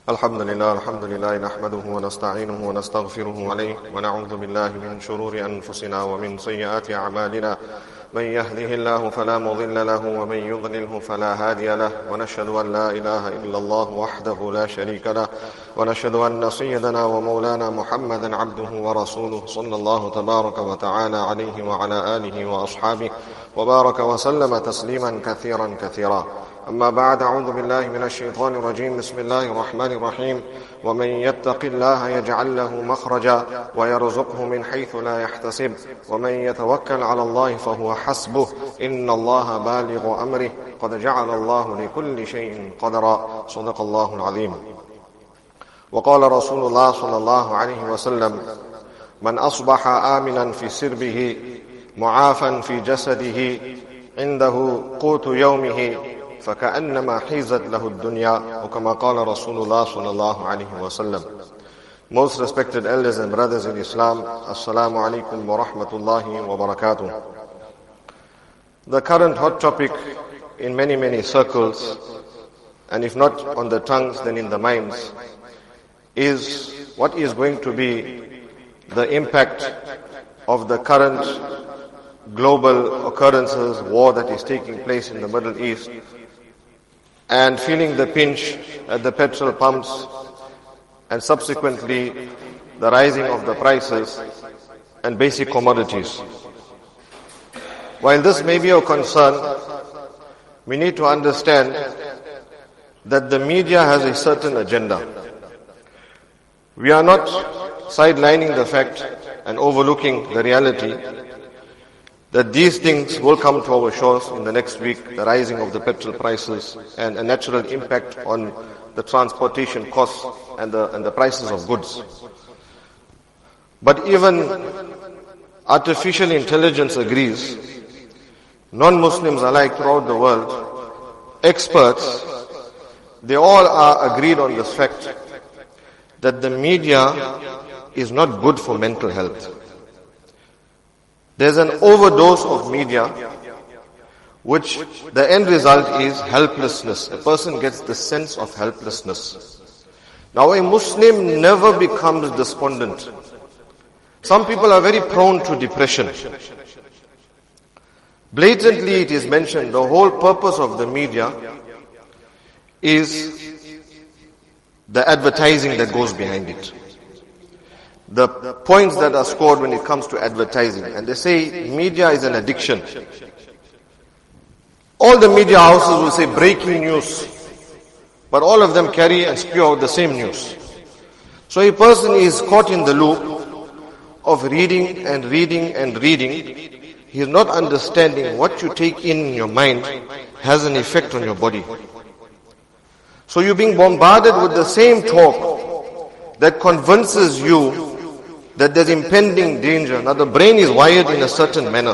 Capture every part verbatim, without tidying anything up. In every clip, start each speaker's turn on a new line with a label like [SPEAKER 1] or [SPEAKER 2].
[SPEAKER 1] الحمد لله الحمد لله نحمده ونستعينه ونستغفره عليه ونعوذ بالله من شرور أنفسنا ومن سيئات أعمالنا من يهده الله فلا مضل له ومن يضلله فلا هادي له ونشهد أن لا إله إلا الله وحده لا شريك له ونشهد أن سيدنا ومولانا محمدا عبده ورسوله صلى الله تبارك وتعالى عليه وعلى آله وأصحابه وبارك وسلم تسليما كثيرا كثيرا. أما بعد، أعوذ بالله من الشيطان الرجيم. بسم الله الرحمن الرحيم. ومن يتق الله يجعل له مخرجا ويرزقه من حيث لا يحتسب ومن يتوكل على الله فهو حسبه إن الله بالغ أمره قد جعل الله لكل شيء قدرا. صدق الله العظيم. وقال رسول الله صلى الله عليه وسلم: من أصبح آمنا في سربه معافا في جسده عنده قوت يومه فكأنما حيزت له الدنيا وكما قال رسول الله صلى الله عليه وسلم. Most respected elders and brothers in Islam, Assalamu alaikum wa rahmatullahi wa barakatuh. The current hot topic in many many circles, and if not on the tongues then in the minds, is what is going to be the impact of the current global occurrences, war that is taking place in the Middle East, and feeling the pinch at the petrol pumps, and subsequently the rising of the prices and basic commodities. While this may be a concern, we need to understand that the media has a certain agenda. We are not sidelining the fact and overlooking the reality that these things will come to our shores in the next week, the rising of the petrol prices and a natural impact on the transportation costs and the, and the prices of goods. But even artificial intelligence agrees, non-Muslims alike throughout the world, experts, they all are agreed on this fact that the media is not good for mental health. There's an overdose of media, which the end result is helplessness. A person gets the sense of helplessness. Now a Muslim never becomes despondent. Some people are very prone to depression. Blatantly it is mentioned, the whole purpose of the media is the advertising that goes behind it. The points that are scored when it comes to advertising. And they say media is an addiction. All the media houses will say breaking news, but all of them carry and spew out the same news. So a person is caught in the loop of reading and reading and reading. He is not understanding what you take in your mind has an effect on your body. So you're being bombarded with the same talk that convinces you that there's impending danger. Now the brain is wired in a certain manner.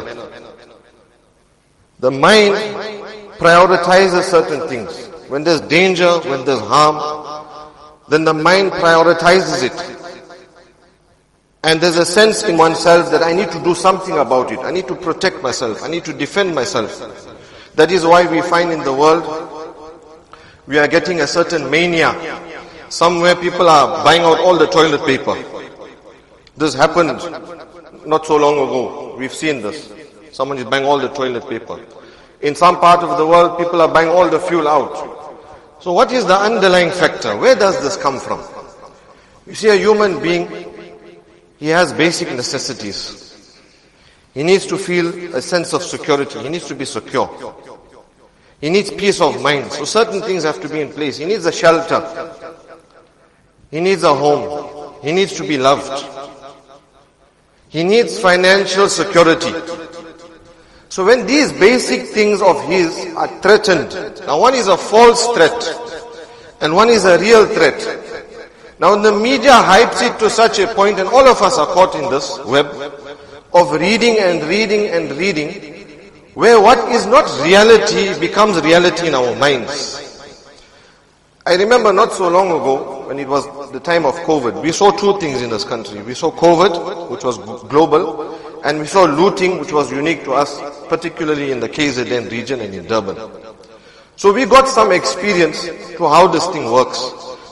[SPEAKER 1] The mind prioritizes certain things. When there's danger, when there's harm, then the mind prioritizes it. And there's a sense in oneself that I need to do something about it. I need to protect myself. I need to defend myself. That is why we find in the world, we are getting a certain mania. Somewhere people are buying out all the toilet paper. This happened not so long ago. We've seen this. Someone is buying all the toilet paper. In some part of the world, people are buying all the fuel out. So what is the underlying factor? Where does this come from? You see, a human being, he has basic necessities. He needs to feel a sense of security. He needs to be secure. He needs peace of mind. So certain things have to be in place. He needs a shelter. He needs a home. He needs to be loved. He needs financial security. So when these basic things of his are threatened, now one is a false threat and one is a real threat. Now the media hypes it to such a point, and all of us are caught in this web of reading and reading and reading, where what is not reality becomes reality in our minds. I remember not so long ago, when it was the time of COVID, we saw two things in this country. We saw COVID, which was global, and we saw looting, which was unique to us, particularly in the K Z N region and in Durban. So we got some experience to how this thing works.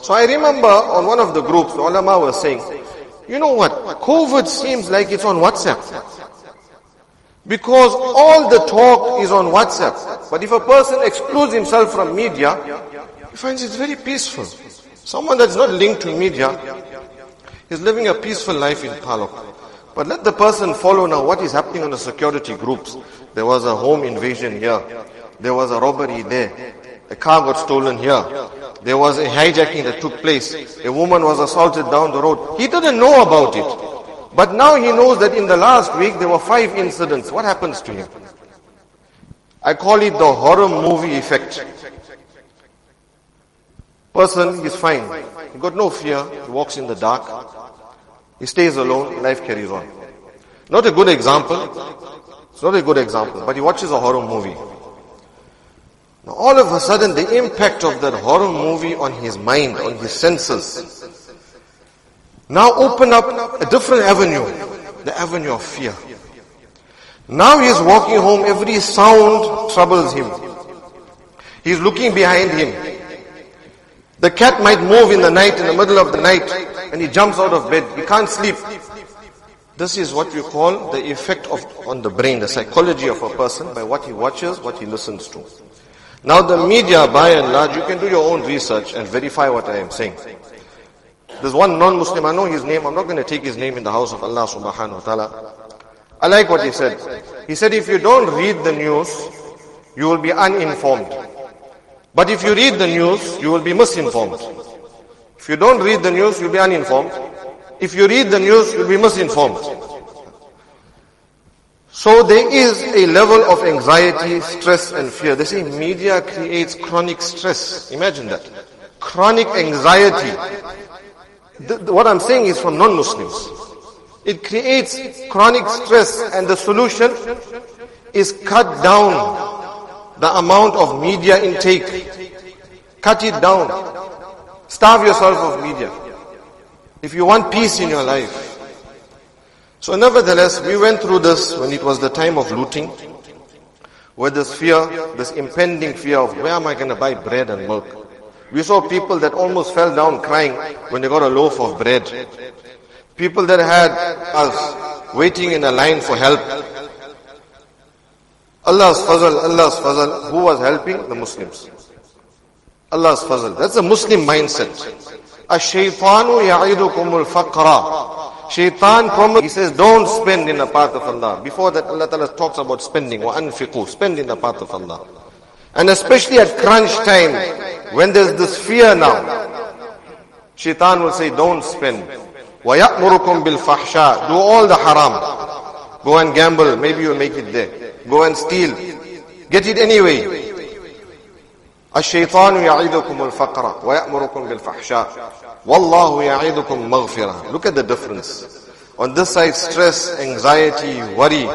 [SPEAKER 1] So I remember on one of the groups, the ulama was saying, you know what, COVID seems like it's on WhatsApp. Because all the talk is on WhatsApp. But if a person excludes himself from media, he finds it's very peaceful. Someone that's not linked to media is living a peaceful life in Palok. But let the person follow now what is happening on the security groups. There was a home invasion here. There was a robbery there. A car got stolen here. There was a hijacking that took place. A woman was assaulted down the road. He didn't know about it. But now he knows that in the last week there were five incidents. What happens to him? I call it the horror movie effect. Person is fine. He got no fear. He walks in the dark. He stays alone. Life carries on. Not a good example. It's not a good example. But he watches a horror movie. Now all of a sudden the impact of that horror movie on his mind, on his senses, now open up a different avenue, the avenue of fear. Now he is walking home, every sound troubles him. He is looking behind him. The cat might move in the night, in the middle of the night, and he jumps out of bed. He can't sleep. This is what we call the effect of on the brain, the psychology of a person by what he watches, what he listens to. Now the media, by and large, you can do your own research and verify what I am saying. There's one non-Muslim, I know his name, I'm not going to take his name in the house of Allah subhanahu wa ta'ala. I like what he said. He said, if you don't read the news, you will be uninformed. But if you read the news, you will be misinformed. If you don't read the news, you'll be uninformed. If you read the news, you'll be misinformed. So there is a level of anxiety, stress and fear. They say media creates chronic stress. Imagine that. Chronic anxiety. The, the, what I'm saying is from non-Muslims. It creates chronic stress, and the solution is cut down the amount of media intake. Cut it down. Starve yourself of media. If you want peace in your life. So nevertheless, we went through this when it was the time of looting, where this fear, this impending fear of where am I going to buy bread and milk. We saw people that almost fell down crying when they got a loaf of bread. People that had us waiting in a line for help. Allah's fazl, Allah's fazl. Who was helping? The Muslims. Allah's fazl. That's a Muslim mindset. Ash-shaytanu ya'idukumul faqra. Shaitan promised, he says, don't spend in the path of Allah. Before that, Allah Ta'ala talks about spending. وَأَنْفِقُوا. Spend in the path of Allah. And especially at crunch time, when there's this fear now, Shaitan will say, don't spend. وَيَأْمُرُكُمْ بِالْفَحْشَاءِ. Do all the haram. Go and gamble. Maybe you'll make it there. Go and steal. Get it anyway. الشيطان يعيدكم الفقر ويأمركم بالفحشاء والله يعيدكم مغفرة. Look at the difference. On this side, stress, anxiety, worry.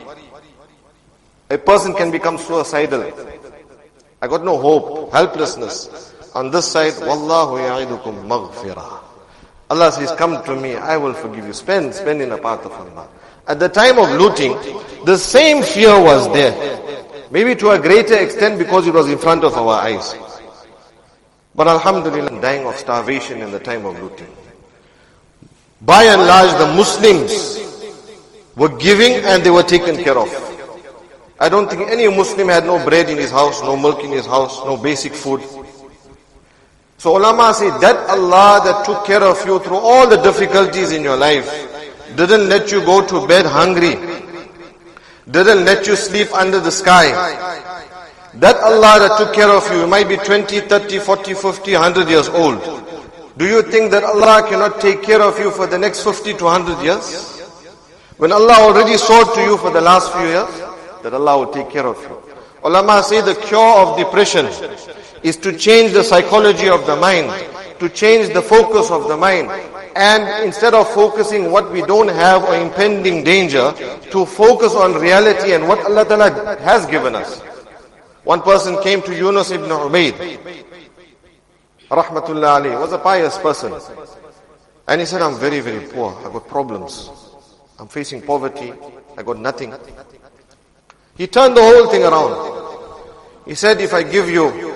[SPEAKER 1] A person can become suicidal. I got no hope, helplessness. On this side, والله يعيدكم مغفرة. Allah says, come to me, I will forgive you. Spend, spend in the path of Allah. At the time of looting, the same fear was there. Maybe to a greater extent because it was in front of our eyes. But alhamdulillah, dying of starvation in the time of looting. By and large, the Muslims were giving and they were taken care of. I don't think any Muslim had no bread in his house, no milk in his house, no basic food. So ulama say that Allah that took care of you through all the difficulties in your life, didn't let you go to bed hungry, didn't let you sleep under the sky. That Allah that took care of you, you might be twenty, thirty, forty, fifty, one hundred years old. Do you think that Allah cannot take care of you for the next fifty to one hundred years? When Allah already saw to you for the last few years, that Allah will take care of you. Ulama say the cure of depression is to change the psychology of the mind, to change the focus of the mind. And instead of focusing what we don't have or impending danger, to focus on reality and what Allah Ta'ala has given us. One person came to Yunus ibn Ubayd, rahmatullah alayhi, was a pious person. And he said, I'm very, very poor. I got problems. I'm facing poverty. I got nothing. He turned the whole thing around. He said, if I give you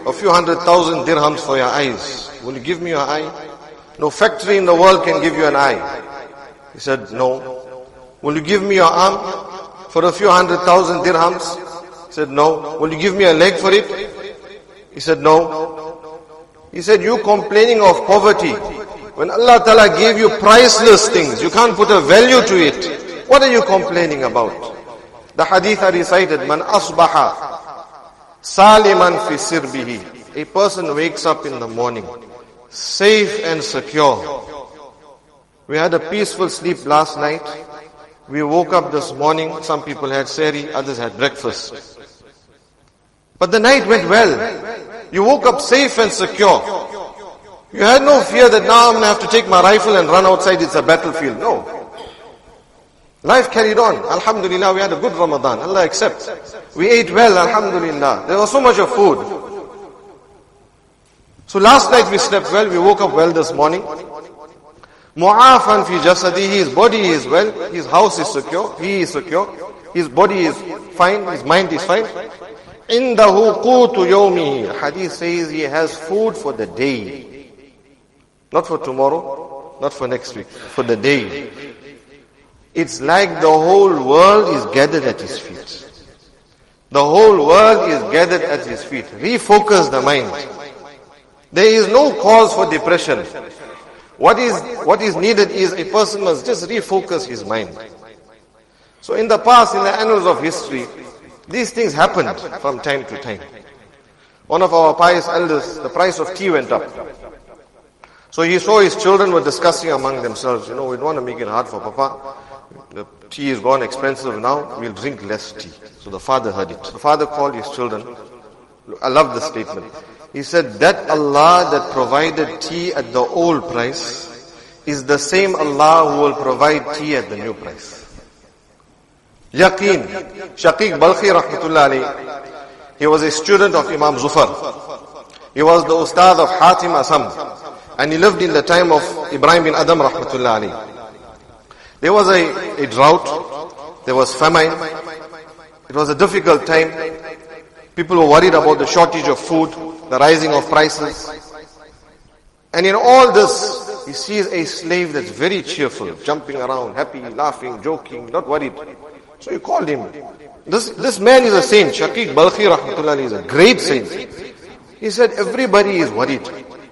[SPEAKER 1] a few hundred thousand dirhams for your eyes. Will you give me your eye? No factory in the world can give you an eye. He said, no. Will you give me your arm for a few hundred thousand dirhams? He said, no. Will you give me a leg for it? He said, no. He said, you complaining of poverty. When Allah Ta'ala gave you priceless things, you can't put a value to it. What are you complaining about? The hadith I recited, Man asbaha saliman fi sirbihi. A person wakes up in the morning, safe and secure. We had a peaceful sleep last night. We woke up this morning. Some people had sehri, others had breakfast. But the night went well. You woke up safe and secure. You had no fear that now I'm going to have to take my rifle and run outside, it's a battlefield. No. Life carried on. Alhamdulillah, we had a good Ramadan. Allah accepts. We ate well, alhamdulillah. There was so much of food. So last night we slept well, we woke up well this morning. Mu'afan fi jasadihi, his body is well, his house is secure, he is secure, his body is fine, his mind is fine. Indahu qutu yawmihi. Hadith says he has food for the day. Not for tomorrow, not for next week, for the day. It's like the whole world is gathered at his feet. The whole world is gathered at his feet. Refocus the mind. There is no cause for depression. What is, what is needed is a person must just refocus his mind. So in the past, in the annals of history, these things happened from time to time. One of our pious elders, the price of tea went up. So he saw his children were discussing among themselves, you know, we don't want to make it hard for Papa. The tea is gone expensive now, we'll drink less tea. So the father heard it. The father called his children. I love this statement. He said, that Allah that provided tea at the old price is the same Allah who will provide tea at the new price. Yaqeen. Shaqiq Balkhi rahmatullah alayhi. He was a student of Imam Zufar. He was the ustad of Hatim Asam. And he lived in the time of Ibrahim bin Adam rahmatullah alayhi. There was a, a drought. There was famine. It was a difficult time. People were worried about the shortage of food, the rising of prices. And in all this, he sees a slave that's very cheerful, jumping around, happy, laughing, joking, not worried. So he called him. This, this man is a saint. Shaqiq Balkhi rahmatullah is a great saint. He said, everybody is worried.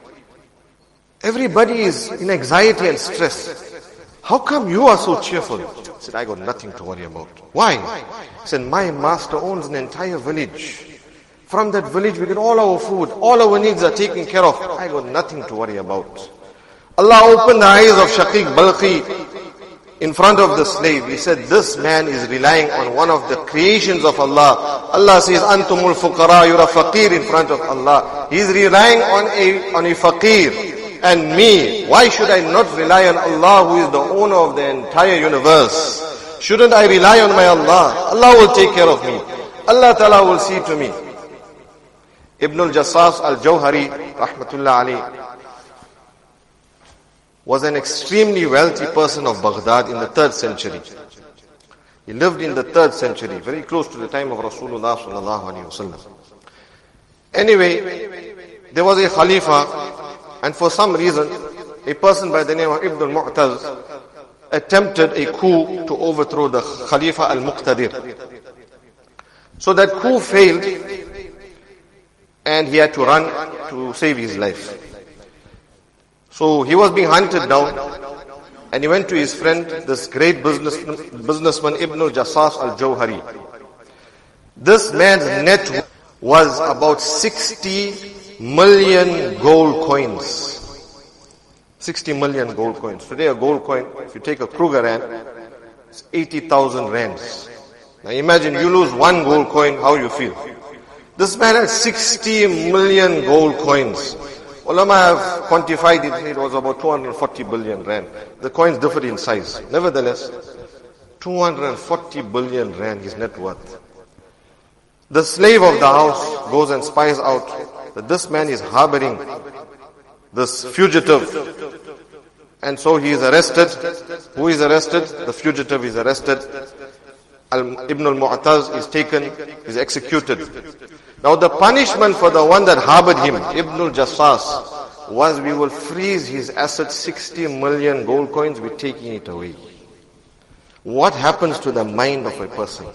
[SPEAKER 1] Everybody is in anxiety and stress. How come you are so cheerful? He said, I got nothing to worry about. Why? He said, my master owns an entire village. From that village we get all our food. All our needs are taken care of. I got nothing to worry about. Allah opened the eyes of Shaqiq Balkhi in front of the slave. He said, this man is relying on one of the creations of Allah. Allah says, Antumul fuqara, you're a faqir in front of Allah. He's relying on a, on a faqir. And me, why should I not rely on Allah who is the owner of the entire universe? Shouldn't I rely on my Allah? Allah will take care of me. Allah Ta'ala will see to me. Ibn al-Jassas al-Jawhari, rahmatullah alayhi, was an extremely wealthy person of Baghdad in the third century. He lived in the third century, very close to the time of Rasulullah sallallahu alayhi wasallam. Anyway, there was a Khalifa, and for some reason, a person by the name of Ibn al-Mu'taz attempted a coup to overthrow the Khalifa al-Muqtadir. So that coup failed, and he had to run to save his life. So he was being hunted down, and he went to his friend, this great business, businessman Ibn al-Jassas al-Jawhari. This man's net worth was about sixty million gold coins. sixty million gold coins. Today a gold coin, if you take a Kruger rand, it's eighty thousand rands. Now imagine you lose one gold coin, how you feel. This man had sixty million gold coins. Ulama have quantified it, it was about two hundred forty billion rand. The coins differ in size. Nevertheless, two hundred forty billion rand his net worth. The slave of the house goes and spies out that this man is harboring this fugitive. And so he is arrested. Who is arrested? The fugitive is arrested. Al- Ibn al-Mu'taz is taken, is executed. Now the punishment for the one that harbored him, Ibn al-Jassas, was we will freeze his assets, sixty million gold coins, we're taking it away. What happens to the mind of a person?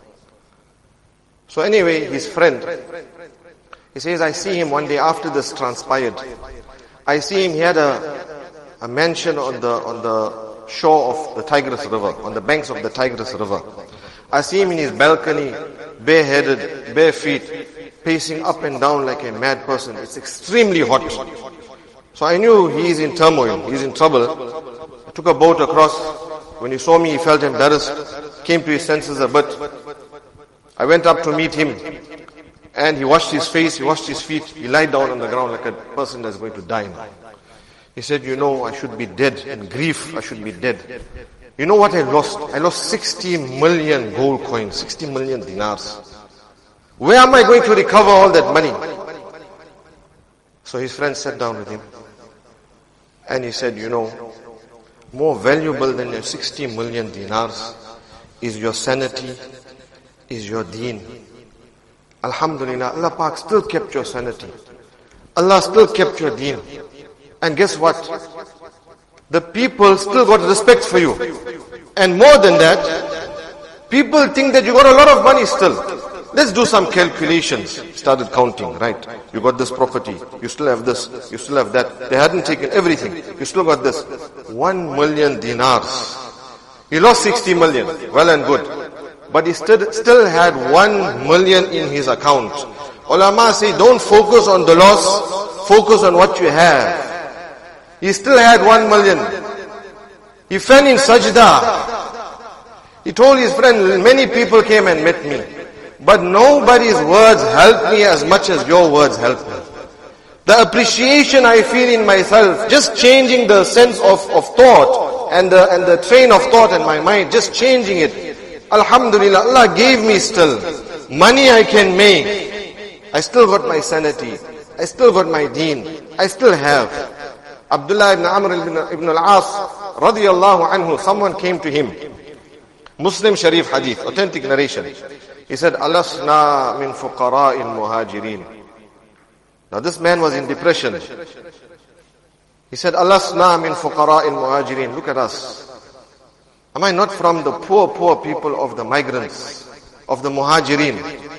[SPEAKER 1] So anyway, his friend, he says, I see him one day after this transpired. I see him, he had a, a mansion on the, on the shore of the Tigris River, on the banks of the Tigris River. I see him in his balcony, bareheaded, bare feet, pacing up and down like a mad person. It's extremely hot. So I knew he is in turmoil, he is in trouble. I took a boat across. When he saw me, he felt embarrassed, came to his senses a bit. I went up to meet him, and he washed his face, he washed his feet, he lied down on the ground like a person that's going to die now. He said, you know, I should be dead in grief, I should be dead. You know what I lost? I lost sixty million gold coins, sixty million dinars. Where am I going to recover all that money? So his friend sat down with him, and he said, you know, more valuable than your sixty million dinars is your sanity, is your deen. Alhamdulillah, Allah Pak still kept your sanity. Allah still kept your deen. And guess what? The people still got respect for you. And more than that, people think that you got a lot of money still. Let's do some calculations. Started counting, right? You got this property. You still have this. You still have that. They hadn't taken everything. You still got this. One million dinars. He lost sixty million. Well and good. But he still, still had one million in his account. Ulama say, don't focus on the loss. Focus on what you have. He still had one million. He fell in sajda. He told his friend, many people came and met me. But nobody's words helped me as much as your words helped me. The appreciation I feel in myself, just changing the sense of, of thought and the, and the train of thought in my mind, just changing it. Alhamdulillah, Allah gave me still. Money I can make. I still got my sanity. I still got my deen. I still have. Abdullah ibn Amr ibn, ibn al-As, radiyallahu anhu, someone came to him. Muslim Sharif hadith, authentic narration. He said, Alasna min fuqara'il muhajirin. Now this man was in depression. He said, Alasna min fuqara'il muhajirin. Look at us. Am I not from the poor, poor people of the migrants, of the muhajirin?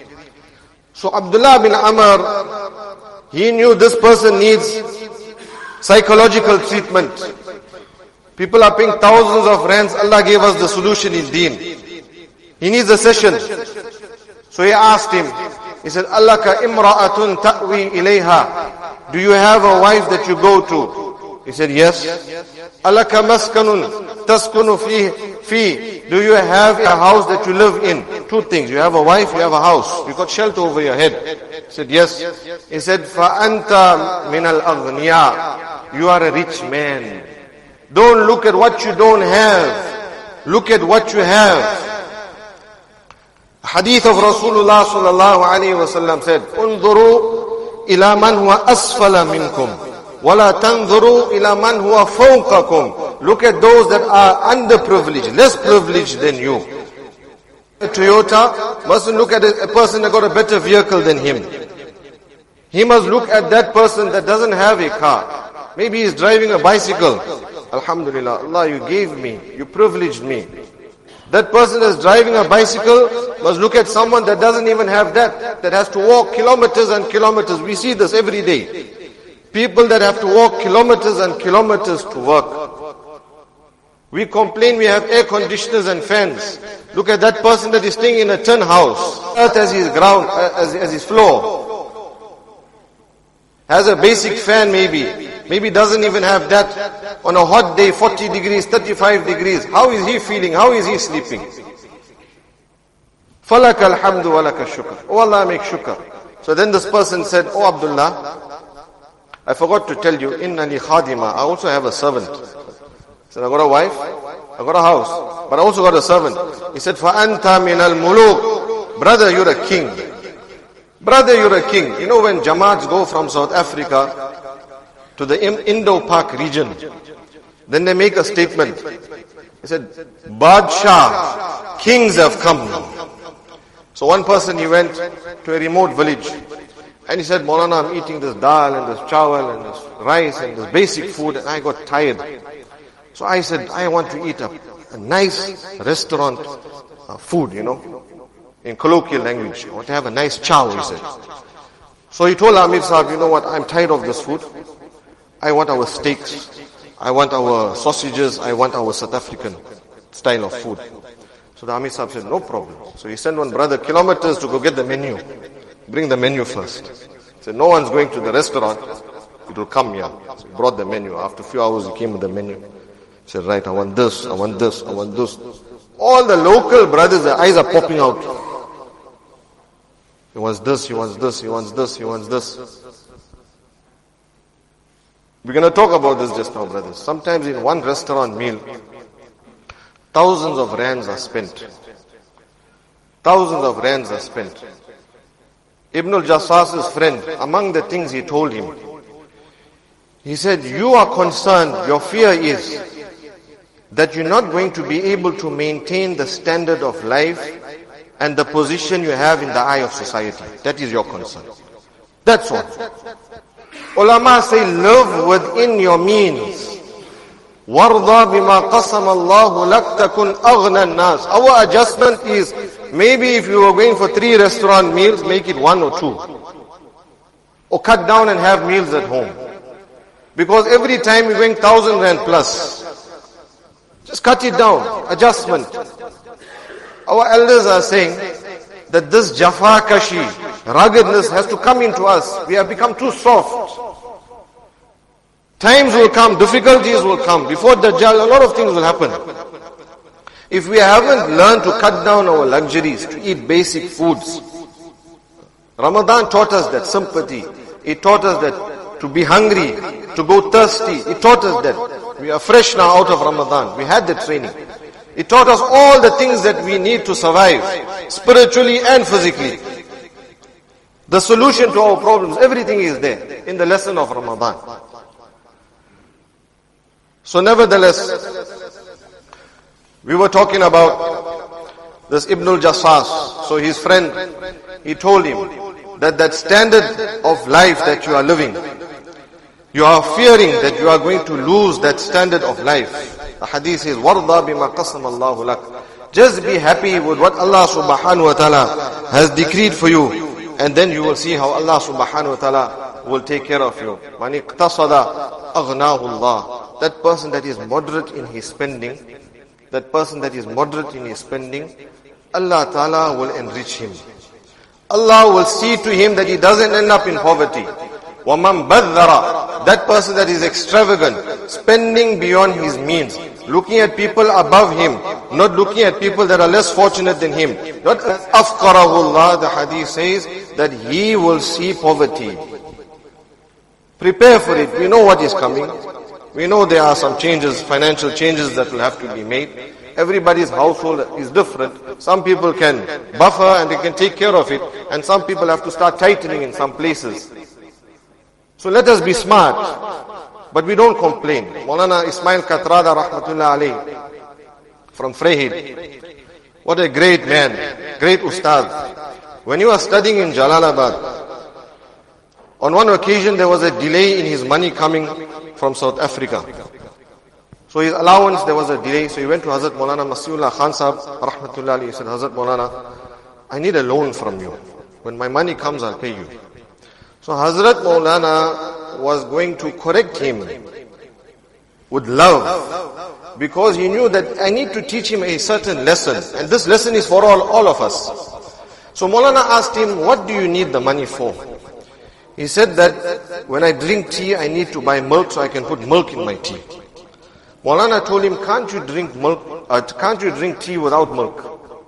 [SPEAKER 1] So Abdullah bin Amr, he knew this person needs psychological treatment. People are paying thousands of rands. Allah gave us the solution in deen. He needs a session. So he asked him, he said, Allaka imra'atun ta'wi ilayha. Do you have a wife that you go to? He said, yes. Allaka maskanun taskunu fi, fi. Do you have a house that you live in? Two things. You have a wife, you have a house. You got shelter over your head. He said, yes. He said, fa'anta min al-aghniya. You are a rich man. Don't look at what you don't have. Look at what you have. Hadith of Rasulullah sallallahu alayhi wa sallam said, Unduru ila man huwa asfala minkum. Wala tanzuru ila man huwa fawqakum. Look at those that are underprivileged, less privileged than you. A Toyota mustn't look at a person that got a better vehicle than him. He must look at that person that doesn't have a car. Maybe he's driving a bicycle. Alhamdulillah, Allah, you gave me, you privileged me. That person that's driving a bicycle must look at someone that doesn't even have that, that has to walk kilometers and kilometers. We see this every day. People that have to walk kilometers and kilometers to work. We complain we have air conditioners and fans. Look at that person that is staying in a tin house. Earth as his ground, as, as his floor. Has a basic fan maybe. Maybe doesn't even have that. On a hot day, forty degrees, thirty-five degrees. How is he feeling? How is he sleeping? فَلَكَ الْحَمْدُ وَلَكَ الشُّكْرُ. Oh Allah, make shukr. So then this person said, Oh Abdullah, I forgot to tell you, إِنَّ لِي خَادِمًا. I also have a servant. He said, I got a wife, I got a house, but I also got a servant. He said, فَأَنْتَ مِنَ الْمُلُوكِ. Brother, you're a king. Brother, you're a king. You know when Jamaats go from South Africa to the Indo-Pak region, then they make a statement. They said, Badshah, kings have come now. So one person, he went to a remote village and he said, Maulana, I'm eating this dal and this chawal and this rice and this basic food and I got tired. So I said, I want to eat a, a nice restaurant uh, food, you know, in colloquial language. I want to have a nice chow, he said. So he told Amir Sahib, you know what, I'm tired of this food. I want our steaks, I want our sausages, I want our South African style of food. So the Amir Sahib said, no problem. So he sent one brother kilometers to go get the menu. Bring the menu first. He said, no one's going to the restaurant, it will come here. So he brought the menu. After a few hours he came with the menu. He said, right, I want this, I want this, I want this. All the local brothers, their eyes are popping out. He wants this, he wants this, he wants this, he wants this. We're going to talk about this just now, brothers. Sometimes in one restaurant meal, thousands of rands are spent. Thousands of rands are spent. Ibn al-Jassas's friend, among the things he told him, he said, you are concerned, your fear is that you're not going to be able to maintain the standard of life and the position you have in the eye of society. That is your concern. That's all. Ulama say, live within your means. وَارْضَى بِمَا قَسَمَ اللَّهُ لَكْ تَكُنْ أَغْنَى النَّاسِ. Our adjustment is, maybe if you were going for three restaurant meals, make it one or two. Or cut down and have meals at home. Because every time you're going thousand rand plus. Just cut it down. Adjustment. Our elders are saying that this jafakashi, ruggedness has to come into us. We have become too soft. Times will come, difficulties will come. Before Dajjal, a lot of things will happen. If we haven't learned to cut down our luxuries, to eat basic foods, Ramadan taught us that sympathy. It taught us that to be hungry, to go thirsty. It taught us that. We are fresh now out of Ramadan. We had the training. It taught us all the things that we need to survive, spiritually and physically. The solution to our problems, everything is there in the lesson of Ramadan. So nevertheless, we were talking about this Ibn al-Jassas. So his friend, he told him that that standard of life that you are living, you are fearing that you are going to lose that standard of life. The hadith says, وَارْضَى بِمَا قَسَمَ اللَّهُ لَكَ. Just be happy with what Allah subhanahu wa ta'ala has decreed for you. And then you will see how Allah subhanahu wa ta'ala will take care of you. مَنِ اقْتَصَدَ أَغْنَاهُ اللَّهُ. That person that is moderate in his spending, that person that is moderate in his spending, Allah ta'ala will enrich him. Allah will see to him that he doesn't end up in poverty. وَمَنْ بَذَّرَ. That person that is extravagant, spending beyond his means, looking at people above him, not looking at people that are less fortunate than him. Not أَفْقَرَهُ اللَّهُ. The hadith says that he will see poverty. Prepare for it. We know what is coming. We know there are some changes, financial changes that will have to be made. Everybody's household is different. Some people can buffer and they can take care of it, and some people have to start tightening in some places. So let us be smart, but we don't complain. Maulana Ismail Katrada rahmatullah alayhi from Frehid, what a great man, great ustad. When he was studying in Jalalabad, on one occasion there was a delay in his money coming from South Africa. So his allowance, there was a delay. So he went to Hazrat Maulana Masihullah Khan Sahib rahmatullah alayhi. He said, Hazrat Maulana, I need a loan from you. When my money comes, I'll pay you. So Hazrat Maulana was going to correct him with love, because he knew that I need to teach him a certain lesson, and this lesson is for all, all of us. So Maulana asked him, what do you need the money for? He said that when I drink tea, I need to buy milk so I can put milk in my tea. Maulana told him, can't you drink milk, uh, can't you drink tea without milk?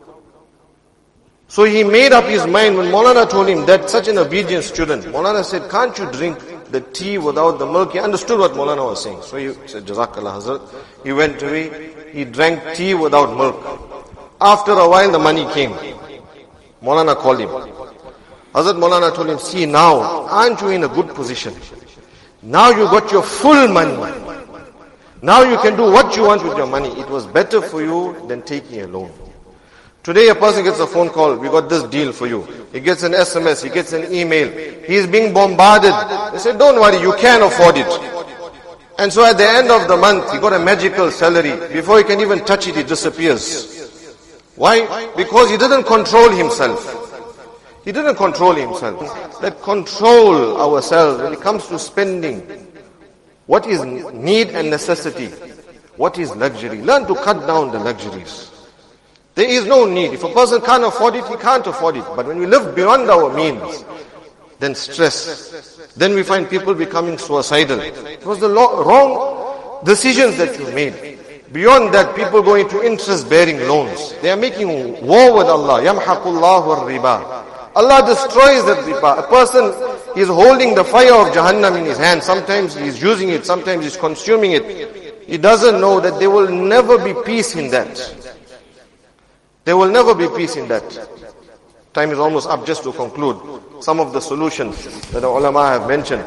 [SPEAKER 1] So he made up his mind when Maulana told him that, such an obedient student. Maulana said, can't you drink the tea without the milk? He understood what Maulana was saying. So he said, Jazakallah Hazrat. He went away, he drank tea without milk. After a while the money came. Maulana called him. Hazrat Maulana told him, see now, aren't you in a good position? Now you got your full money. Now you can do what you want with your money. It was better for you than taking a loan. Today a person gets a phone call, we got this deal for you. He gets an S M S, he gets an email. He is being bombarded. They say, don't worry, you can afford it. And so at the end of the month, he got a magical salary. Before he can even touch it, it disappears. Why? Because he didn't control himself. He didn't control himself. That control ourselves when it comes to spending. What is need and necessity? What is luxury? Learn to cut down the luxuries. There is no need. If a person can't afford it, he can't afford it. But when we live beyond our means, then stress. Then we find people becoming suicidal. It was the lo- wrong decisions that you made. Beyond that, people go into interest-bearing loans. They are making war with Allah. Yamhaqullahu ar-riba. Allah destroys that riba. A person is holding the fire of Jahannam in his hand. Sometimes he is using it, sometimes he is consuming it. He doesn't know that there will never be peace in that. There will never be peace in that. Time is almost up. Just to conclude some of the solutions that the ulama have mentioned.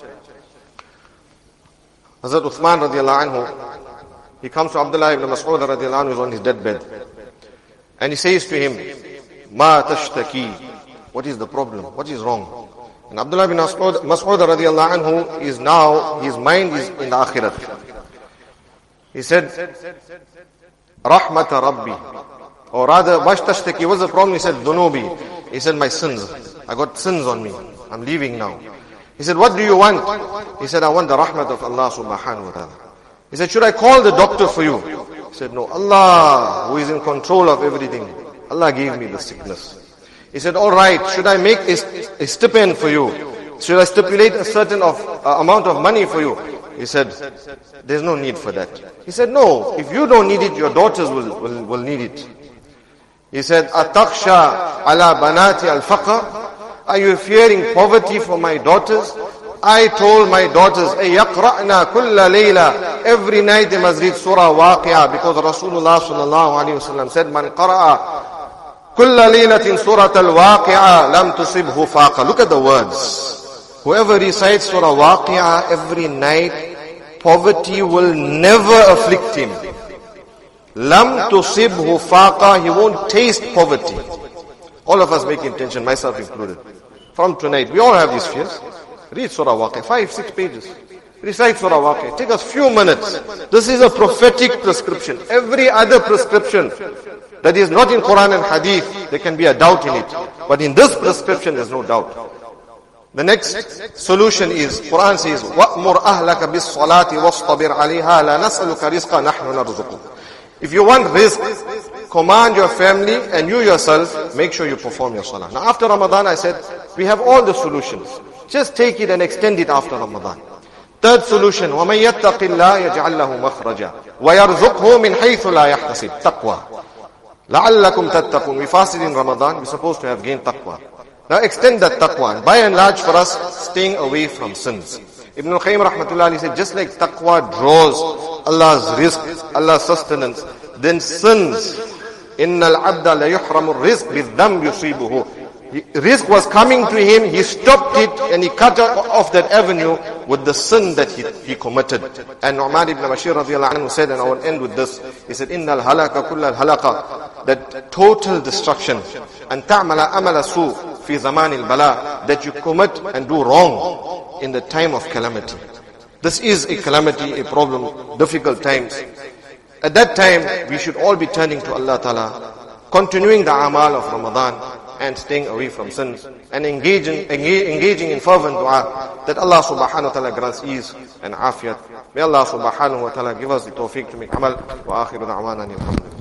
[SPEAKER 1] Hazrat Uthman radiallahu anhu, he comes to Abdullah ibn Mas'ud radiallahu anhu, who is on his deathbed. And he says to him, Ma tashtaki. What is the problem? What is wrong? And Abdullah ibn Mas'ud, Mas'ud radiallahu anhu is now, his mind is in the akhirat. He said, Rahmata Rabbi. Or rather, Vastashtaki, what's the problem? He said, Dunubi. He said, my sins. I got sins on me. I'm leaving now. He said, what do you want? He said, I want the rahmat of Allah subhanahu wa ta'ala. He said, should I call the doctor for you? He said, no, Allah, who is in control of everything. Allah gave me the sickness. He said, all right, should I make a, a stipend for you? Should I stipulate a certain of, uh, amount of money for you? He said, there's no need for that. He said, no, if you don't need it, your daughters will, will, will need it. He said, Ataksha ala banati al-faqr. Are you fearing poverty for my daughters? I told my daughters, ay yaqra'na kulla layla. Every night they must read Surah Waqi'ah, because Rasulullah sallallahu alayhi wa sallam said, man qara'a kulla laylatin surat al-Waqi'ah lam tusibhu faqa. Look at the words. Whoever recites Surah Waqi'ah every night, poverty will never afflict him. Lam tusibhu faqa, he won't taste poverty. All of us make intention, myself included. From tonight, we all have these fears. Read Surah Waqi'ah, five, six pages. Recite Surah Waqi'ah. Take us few minutes. This is a prophetic prescription. Every other prescription that is not in Quran and Hadith, there can be a doubt in it. But in this prescription, there's no doubt. The next solution is, Quran says, وَأْمُرْ أَهْلَكَ بِالصَّلَاةِ وَاصْطَبِرْ عَلَيْهَا لَا نَسْأَلُكَ رِزْقًا نَحْنُ نَرْزُقُكَ. If you want rizq, command your family and you yourself, make sure you perform your salah. Now after Ramadan, I said, we have all the solutions. Just take it and extend it after Ramadan. Third solution, وَمَنْ يَتَّقِ اللَّهَ يَجْعَلْ لَهُ مَخْرَجًا وَيَرْزُقْهُ مِنْ حَيْثُ لَا يَحْتَسِبْ. Taqwa. لَعَلَّكُمْ تَتَّقُونَ. We fasted in Ramadan, we're supposed to have gained taqwa. Now extend that taqwa. And by and large for us, staying away from sins. Ibn al-Qayyim rahmatullah alayhi said, just like taqwa draws Allah's rizq, Allah's sustenance, then sins, إِنَّ الْعَبْدَ لَيُحْرَمُ الرِّزْقِ بِالذَّنْبِ يُصِيبُهُ. Rizq was coming to him, he stopped it and he cut off that avenue with the sin that he, he committed. And Nu'man ibn Bashir radiallahu anhu said, and I will end with this, he said, إِنَّ الْهَلَكَ كُلَّ الْهَلَقَ. That total destruction, and تَعْمَلَ أَمَلَ سُوء فِي زَمَانِ الْبَلَى. That you commit and do wrong in the time of calamity. This is a calamity, a problem, difficult times. At that time, we should all be turning to Allah Ta'ala, continuing the amal of Ramadan, and staying away from sins, and engaging, engage, engaging in fervent dua, that Allah subhanahu wa ta'ala grants ease and afiyat. May Allah subhanahu wa ta'ala give us the tawfiq to make amal. Wa akhiru da'wana alhamdulillah.